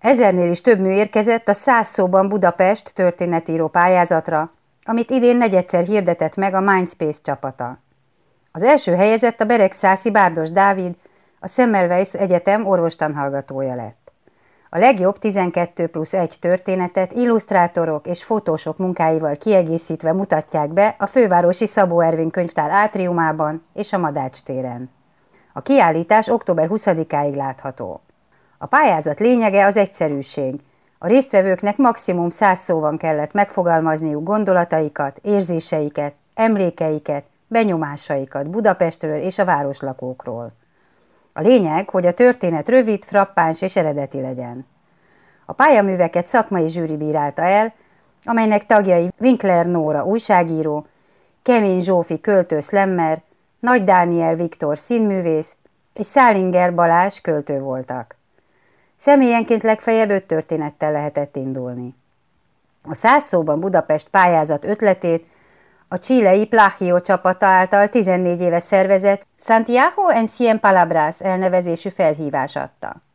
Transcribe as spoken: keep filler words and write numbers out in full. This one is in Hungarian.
Ezernél is több mű érkezett a száz szóban Budapest történetíró pályázatra, amit idén negyedszer hirdetett meg a Mindspace csapata. Az első helyezett a beregszászi Bárdos Dávid, a Semmelweis Egyetem orvostanhallgatója lett. A legjobb tizenkettő plusz egy történetet illusztrátorok és fotósok munkáival kiegészítve mutatják be a fővárosi Szabó Ervin könyvtár átriumában és a Madács téren. A kiállítás október huszadikáig látható. A pályázat lényege az egyszerűség. A résztvevőknek maximum száz szóban kellett megfogalmazniuk gondolataikat, érzéseiket, emlékeiket, benyomásaikat Budapestről és a városlakókról. A lényeg, hogy a történet rövid, frappáns és eredeti legyen. A pályaműveket szakmai zsűri bírálta el, amelynek tagjai Winkler Nóra újságíró, Kemény Zsófi költő-szlemmer, Nagy Dániel Viktor színművész és Szálinger Balázs költő voltak. Személyenként legfeljebb öt történettel lehetett indulni. A száz szóban Budapest pályázat ötletét a chilei Plagio csapata által tizennégy éve szervezett Santiago en cien palabras elnevezésű felhívás adta.